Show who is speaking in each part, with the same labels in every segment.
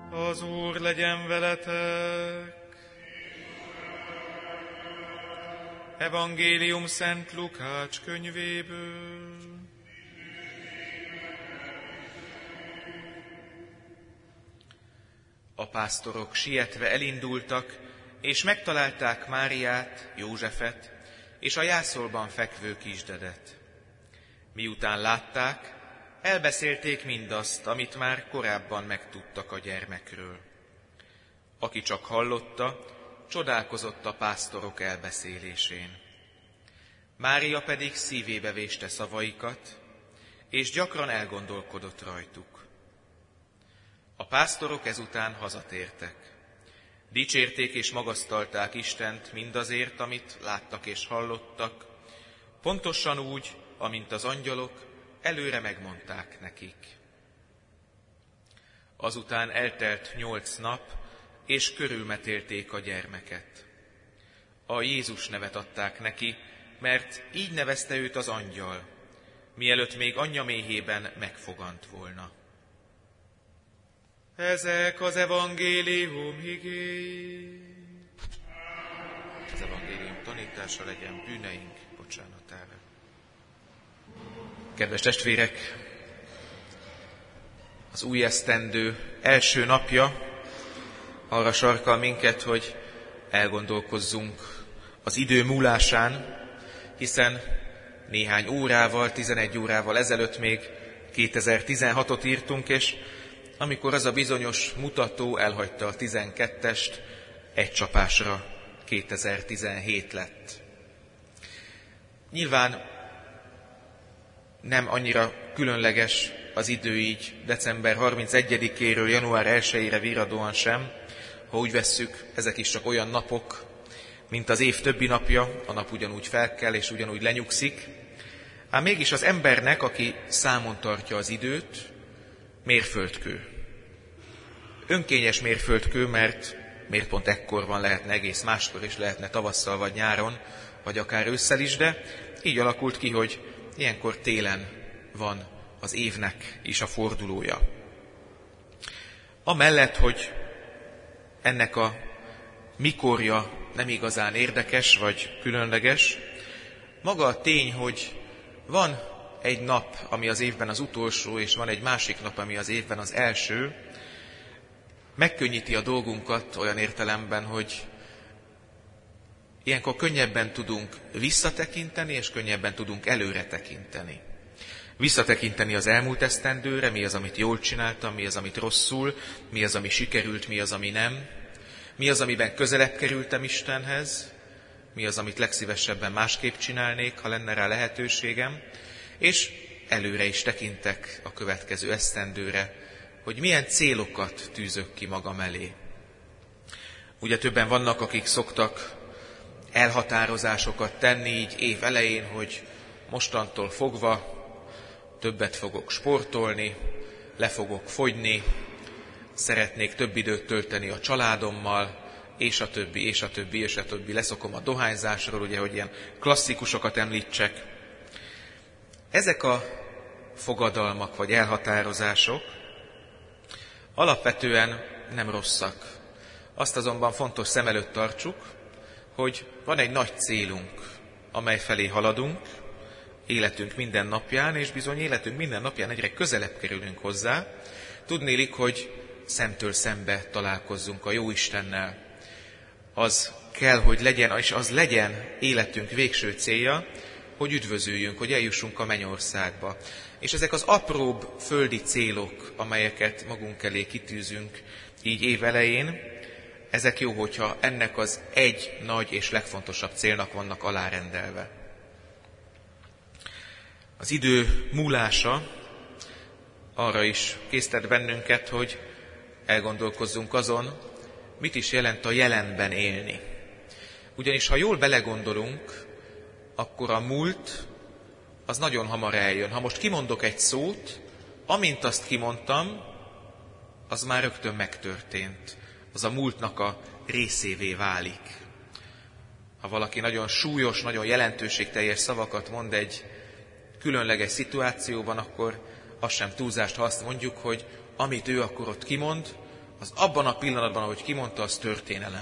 Speaker 1: Az Úr legyen veletek! Evangélium Szent Lukács könyvéből. A pásztorok sietve elindultak, és megtalálták Máriát, Józsefet és a jászolban fekvő kisdedet. Miután látták, elbeszélték mindazt, amit már korábban megtudtak a gyermekről. Aki csak hallotta, csodálkozott a pásztorok elbeszélésén. Mária pedig szívébe véste szavaikat, és gyakran elgondolkodott rajtuk. A pásztorok ezután hazatértek. Dicsérték és magasztalták Istent mindazért, amit láttak és hallottak, pontosan úgy, amint az angyalok előre megmondták nekik. Azután eltelt 8 nap, és körülmetélték a gyermeket. A Jézus nevet adták neki, mert így nevezte őt az angyal, mielőtt még anyja méhében megfogant volna. Ezek az evangélium igéi. Az evangélium tanítása legyen bűneink bocsánatára. Kedves testvérek, az új esztendő első napja arra sarkal minket, hogy elgondolkozzunk az idő múlásán, hiszen néhány órával, 11 órával ezelőtt még 2016-ot írtunk, és amikor az a bizonyos mutató elhagyta a 12-est, egy csapásra 2017 lett. Nyilván nem annyira különleges az idő így december 31-éről január 1-ére virradóan sem, ha úgy vesszük, ezek is csak olyan napok, mint az év többi napja, a nap ugyanúgy felkel és ugyanúgy lenyugszik, ám mégis az embernek, aki számon tartja az időt, mérföldkő. Önkényes mérföldkő, mert miért pont ekkor van, lehetne egész máskor is, lehetne tavasszal vagy nyáron, vagy akár ősszel is, de így alakult ki, hogy ilyenkor télen van az évnek is a fordulója. Amellett, hogy ennek a mikorja nem igazán érdekes vagy különleges, maga a tény, hogy van egy nap, ami az évben az utolsó, és van egy másik nap, ami az évben az első, megkönnyíti a dolgunkat olyan értelemben, hogy ilyenkor könnyebben tudunk visszatekinteni, és könnyebben tudunk előre tekinteni. Visszatekinteni az elmúlt esztendőre, mi az, amit jól csináltam, mi az, amit rosszul, mi az, ami sikerült, mi az, ami nem, mi az, amiben közelebb kerültem Istenhez, mi az, amit legszívesebben másképp csinálnék, ha lenne rá lehetőségem, és előre is tekintek a következő esztendőre, hogy milyen célokat tűzök ki magam elé. Ugye többen vannak, akik szoktak elhatározásokat tenni így év elején, hogy mostantól fogva többet fogok sportolni, le fogok fogyni, szeretnék több időt tölteni a családommal, és a többi, és a többi, és a többi. Leszokom a dohányzásról, ugye, hogy ilyen klasszikusokat említsek. Ezek a fogadalmak vagy elhatározások alapvetően nem rosszak. Azt azonban fontos szem előtt tartsuk, hogy van egy nagy célunk, amely felé haladunk, életünk minden napján, és bizony életünk minden napján egyre közelebb kerülünk hozzá. Tudnélik, hogy szemtől szembe találkozzunk a Jóistennel. Az kell, hogy legyen, és az legyen életünk végső célja, hogy üdvözüljünk, hogy eljussunk a mennyországba. És ezek az apróbb földi célok, amelyeket magunk elé kitűzünk így év elején, ezek jó, hogyha ennek az egy nagy és legfontosabb célnak vannak alárendelve. Az idő múlása arra is késztet bennünket, hogy elgondolkozzunk azon, mit is jelent a jelenben élni. Ugyanis ha jól belegondolunk, akkor a múlt az nagyon hamar eljön. Ha most kimondok egy szót, amint azt kimondtam, az már rögtön megtörtént. Az a múltnak a részévé válik. Ha valaki nagyon súlyos, nagyon jelentőségteljes szavakat mond egy különleges szituációban, akkor az sem túlzást, ha azt mondjuk, hogy amit ő akkor ott kimond, az abban a pillanatban, ahogy kimondta, az történelem.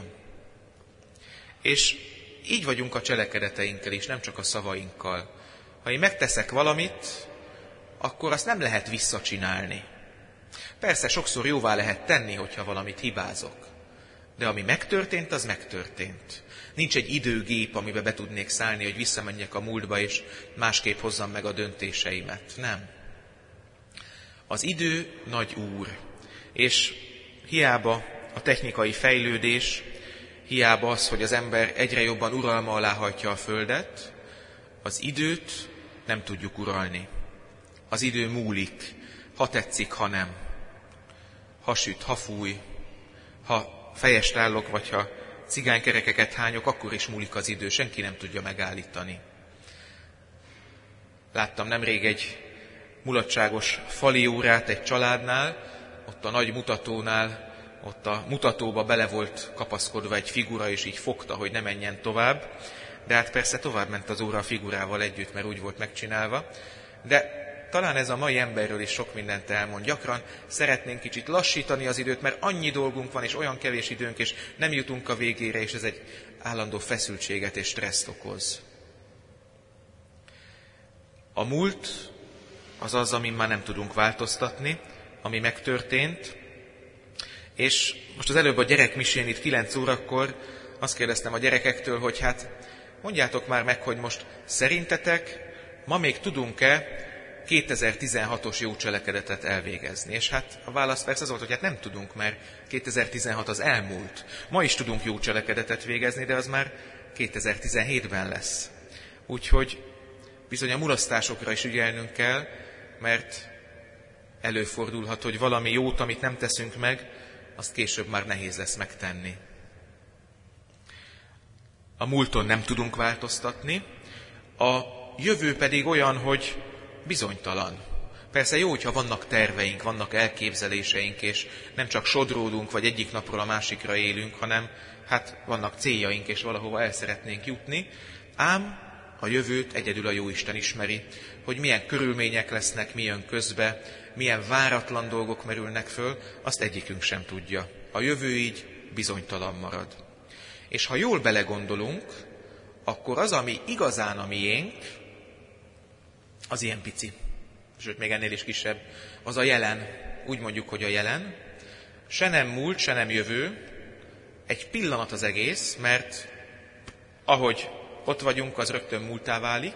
Speaker 1: És így vagyunk a cselekedeteinkkel is, nem csak a szavainkkal. Ha én megteszek valamit, akkor azt nem lehet visszacsinálni. Persze sokszor jóvá lehet tenni, hogyha valamit hibázok. De ami megtörtént, az megtörtént. Nincs egy időgép, amiben be tudnék szállni, hogy visszamenjek a múltba, és másképp hozzam meg a döntéseimet. Nem. Az idő nagy úr, és hiába a technikai fejlődés, hiába az, hogy az ember egyre jobban uralma alá hajtja a földet, az időt nem tudjuk uralni. Az idő múlik, ha tetszik, ha nem. Ha süt, ha fúj, ha fejest állok, vagy ha cigánykerekeket hányok, akkor is múlik az idő, senki nem tudja megállítani. Láttam nemrég egy mulatságos fali órát egy családnál, ott a nagy mutatónál, ott a mutatóba bele volt kapaszkodva egy figura, és így fogta, hogy ne menjen tovább. De hát persze tovább ment az óra a figurával együtt, mert úgy volt megcsinálva. De talán ez a mai emberről is sok mindent elmond. Gyakran szeretnénk kicsit lassítani az időt, mert annyi dolgunk van, és olyan kevés időnk, és nem jutunk a végére, és ez egy állandó feszültséget és stresszt okoz. A múlt az az, amin már nem tudunk változtatni, ami megtörtént, és most az előbb a gyerekmisén itt 9 órakor azt kérdeztem a gyerekektől, hogy hát mondjátok már meg, hogy most szerintetek ma még tudunk-e 2016-os jó cselekedetet elvégezni? És hát a válasz persze az volt, hogy hát nem tudunk, mert 2016 az elmúlt. Ma is tudunk jó cselekedetet végezni, de az már 2017-ben lesz. Úgyhogy bizony a mulasztásokra is ügyelnünk kell, mert előfordulhat, hogy valami jót, amit nem teszünk meg, azt később már nehéz lesz megtenni. A múlton nem tudunk változtatni, a jövő pedig olyan, hogy bizonytalan. Persze jó, hogyha vannak terveink, vannak elképzeléseink, és nem csak sodródunk, vagy egyik napról a másikra élünk, hanem hát vannak céljaink, és valahova el szeretnénk jutni, ám a jövőt egyedül a Jóisten ismeri, hogy milyen körülmények lesznek, mi jön közbe, milyen váratlan dolgok merülnek föl, azt egyikünk sem tudja. A jövő így bizonytalan marad. És ha jól belegondolunk, akkor az, ami igazán a miénk, az ilyen pici, sőt még ennél is kisebb, az a jelen, úgy mondjuk, hogy a jelen, se nem múlt, se nem jövő, egy pillanat az egész, mert ahogy ott vagyunk, az rögtön múlttá válik,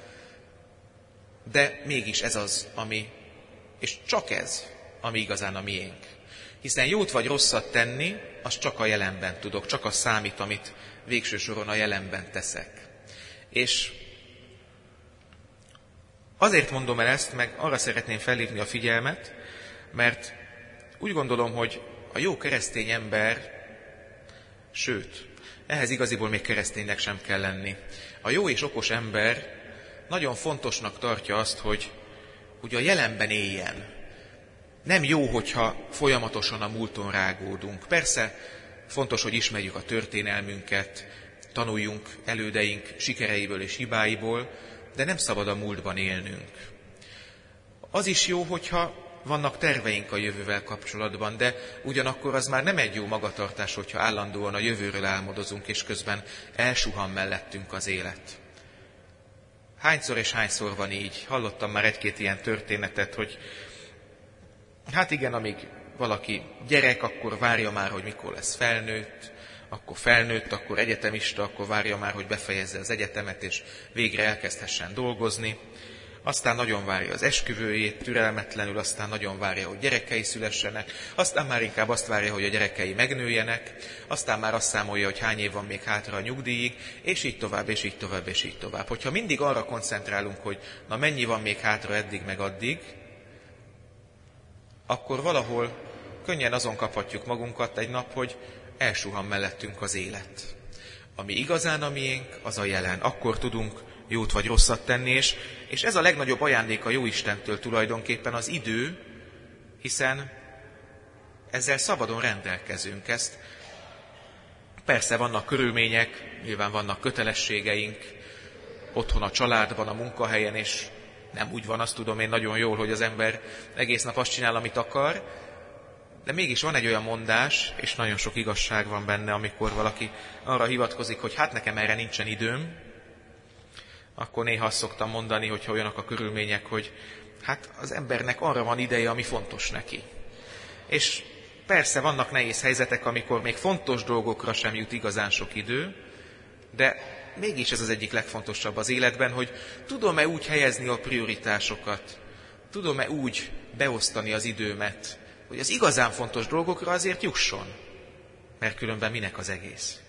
Speaker 1: de mégis ez az, ami, és csak ez, ami igazán a miénk. Hiszen jót vagy rosszat tenni, az csak a jelenben tudok, csak az számít, amit végső soron a jelenben teszek. És azért mondom el ezt, meg arra szeretném felhívni a figyelmet, mert úgy gondolom, hogy a jó keresztény ember, sőt, ehhez igaziból még kereszténynek sem kell lenni. A jó és okos ember nagyon fontosnak tartja azt, hogy a jelenben éljen. Nem jó, hogyha folyamatosan a múlton rágódunk. Persze fontos, hogy ismerjük a történelmünket, tanuljunk elődeink sikereiből és hibáiból, de nem szabad a múltban élnünk. Az is jó, hogyha vannak terveink a jövővel kapcsolatban, de ugyanakkor az már nem egy jó magatartás, hogyha állandóan a jövőről álmodozunk, és közben elsuhan mellettünk az élet. Hányszor és hányszor van így? Hallottam már egy-két ilyen történetet, hogy hát igen, amíg valaki gyerek, akkor várja már, hogy mikor lesz felnőtt, akkor egyetemista, akkor várja már, hogy befejezze az egyetemet, és végre elkezdhessen dolgozni. Aztán nagyon várja az esküvőjét, türelmetlenül, aztán nagyon várja, hogy gyerekei szülessenek, aztán már inkább azt várja, hogy a gyerekei megnőjenek, aztán már azt számolja, hogy hány év van még hátra a nyugdíjig, és így tovább, és így tovább, és így tovább. Hogyha mindig arra koncentrálunk, hogy na mennyi van még hátra eddig meg addig, akkor valahol könnyen azon kaphatjuk magunkat egy nap, hogy elsuhan mellettünk az élet. Ami igazán a miénk, az a jelen. Akkor tudunk jót vagy rosszat tenni, és ez a legnagyobb ajándék a Jóistentől tulajdonképpen az idő, hiszen ezzel szabadon rendelkezünk. Ezt persze vannak körülmények, nyilván vannak kötelességeink, otthon a családban, a munkahelyen, és nem úgy van, azt tudom én nagyon jól, hogy az ember egész nap azt csinál, amit akar, de mégis van egy olyan mondás, és nagyon sok igazság van benne, amikor valaki arra hivatkozik, hogy hát nekem erre nincsen időm, akkor néha azt szoktam mondani, hogyha olyanok a körülmények, hogy hát az embernek arra van ideje, ami fontos neki. És persze vannak nehéz helyzetek, amikor még fontos dolgokra sem jut igazán sok idő, de mégis ez az egyik legfontosabb az életben, hogy tudom-e úgy helyezni a prioritásokat, tudom-e úgy beosztani az időmet, hogy az igazán fontos dolgokra azért jusson, mert különben minek az egész.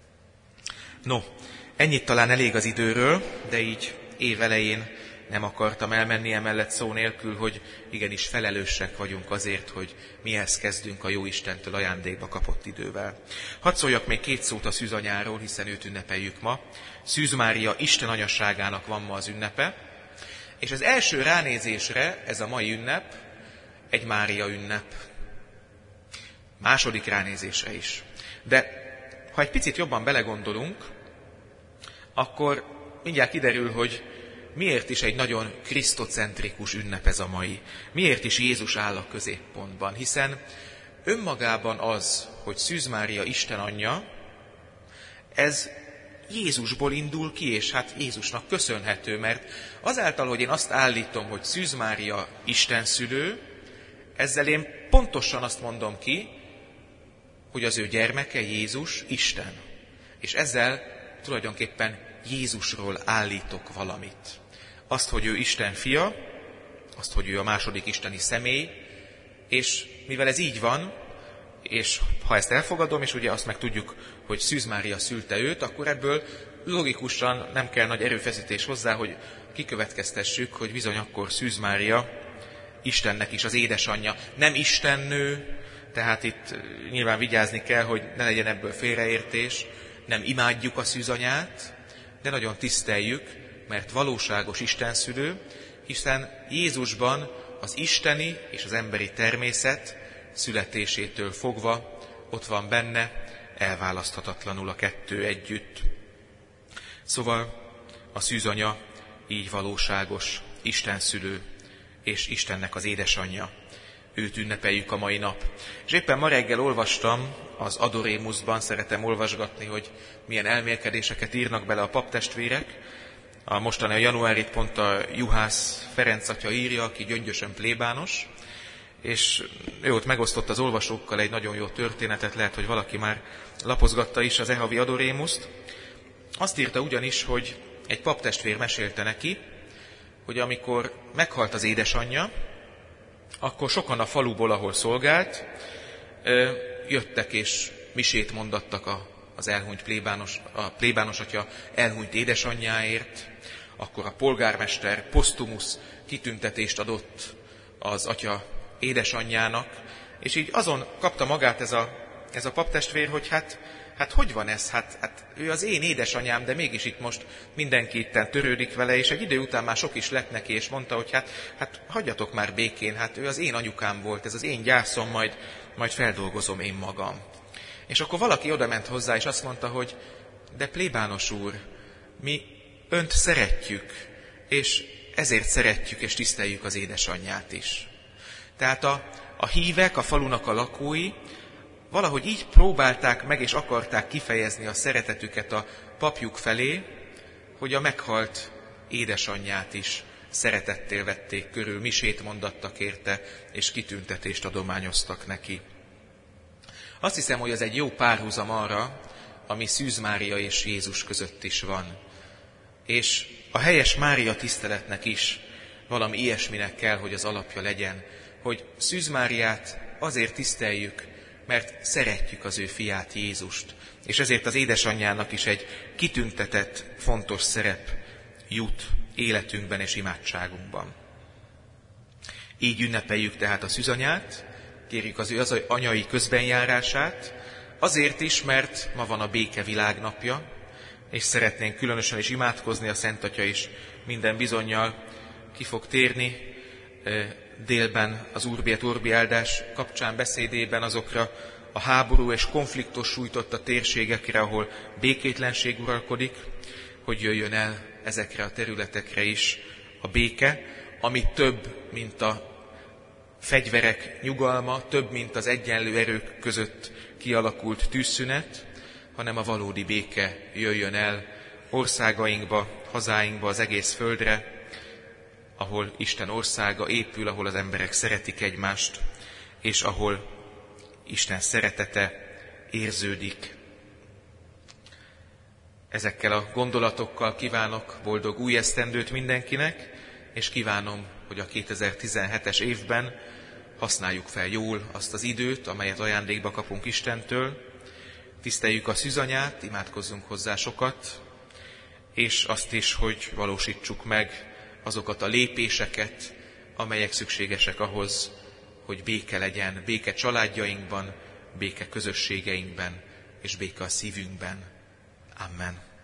Speaker 1: No, ennyit talán elég az időről, de így év elején nem akartam elmenni emellett szó nélkül, hogy igenis felelősek vagyunk azért, hogy mihez kezdünk a Jóistentől ajándékba kapott idővel. Hadd szóljak még 2 szót a szűzanyáról, hiszen őt ünnepeljük ma. Szűz Mária Isten anyasságának van ma az ünnepe, és az első ránézésre ez a mai ünnep egy Mária ünnep. Második ránézésre is. De ha egy picit jobban belegondolunk, akkor mindjárt kiderül, hogy miért is egy nagyon krisztocentrikus ünnep ez a mai. Miért is Jézus áll a középpontban? Hiszen önmagában az, hogy Szűz Mária Isten anyja, ez Jézusból indul ki, és hát Jézusnak köszönhető, mert azáltal, hogy én azt állítom, hogy Szűz Mária Isten szülő, ezzel én pontosan azt mondom ki, hogy az ő gyermeke Jézus Isten. És ezzel tulajdonképpen Jézusról állítok valamit. Azt, hogy ő Isten fia, azt, hogy ő a második isteni személy, és mivel ez így van, és ha ezt elfogadom, és ugye azt meg tudjuk, hogy Szűz Mária szülte őt, akkor ebből logikusan nem kell nagy erőfeszítés hozzá, hogy kikövetkeztessük, hogy bizony akkor Szűz Mária Istennek is az édesanyja. Nem istennő, tehát itt nyilván vigyázni kell, hogy ne legyen ebből félreértés, nem imádjuk a szűzanyát, de nagyon tiszteljük, mert valóságos istenszülő, hiszen Jézusban az isteni és az emberi természet születésétől fogva ott van benne, elválaszthatatlanul a 2 együtt. Szóval a szűzanya így valóságos istenszülő és Istennek az édesanyja. Őt ünnepeljük a mai nap. És éppen ma reggel olvastam az Adorémuszban, szeretem olvasgatni, hogy milyen elmélkedéseket írnak bele a paptestvérek. A mostani a januárit pont a Juhász Ferenc atya írja, aki gyöngyösen plébános, és ő ott megosztott az olvasókkal egy nagyon jó történetet, lehet, hogy valaki már lapozgatta is az e-havi Adorémuszt. Azt írta ugyanis, hogy egy paptestvér mesélte neki, hogy amikor meghalt az édesanyja, akkor sokan a faluból, ahol szolgált, jöttek és misét mondattak az elhunyt plébános atya elhunyt édesanyjáért, akkor a polgármester posztumusz kitüntetést adott az atya édesanyjának, és így azon kapta magát ez a paptestvér, hogy hát hogy van ez? Hát ő az én édesanyám, de mégis itt most mindenki itten törődik vele, és egy idő után már sok is lett neki, és mondta, hogy hát hagyjatok már békén, hát ő az én anyukám volt, ez az én gyászom, majd feldolgozom én magam. És akkor valaki odament hozzá, és azt mondta, hogy de plébános úr, mi önt szeretjük, és ezért szeretjük és tiszteljük az édesanyját is. Tehát a hívek, a falunak a lakói valahogy így próbálták meg és akarták kifejezni a szeretetüket a papjuk felé, hogy a meghalt édesanyját is szeretettel vették körül, misét mondattak érte, és kitüntetést adományoztak neki. Azt hiszem, hogy ez egy jó párhuzam arra, ami Szűz Mária és Jézus között is van. És a helyes Mária tiszteletnek is valami ilyesminek kell, hogy az alapja legyen, hogy Szűz Máriát azért tiszteljük, mert szeretjük az ő fiát, Jézust, és ezért az édesanyjának is egy kitüntetett, fontos szerep jut életünkben és imádságunkban. Így ünnepeljük tehát a szűzanyát, kérjük az ő anyai közbenjárását, azért is, mert ma van a béke világnapja, és szeretnénk különösen is imádkozni, a Szent Atya is minden bizonnyal ki fog térni délben az Urbi et Orbi áldás kapcsán beszédében azokra a háború és konfliktus sújtotta térségekre, ahol békétlenség uralkodik, hogy jöjjön el ezekre a területekre is a béke, ami több, mint a fegyverek nyugalma, több, mint az egyenlő erők között kialakult tűzszünet, hanem a valódi béke jöjjön el országainkba, hazáinkba, az egész földre, ahol Isten országa épül, ahol az emberek szeretik egymást, és ahol Isten szeretete érződik. Ezekkel a gondolatokkal kívánok boldog új esztendőt mindenkinek, és kívánom, hogy a 2017-es évben használjuk fel jól azt az időt, amelyet ajándékba kapunk Istentől, tiszteljük a szűzanyát, imádkozzunk hozzá sokat, és azt is, hogy valósítsuk meg azokat a lépéseket, amelyek szükségesek ahhoz, hogy béke legyen, béke családjainkban, béke közösségeinkben, és béke a szívünkben. Amen.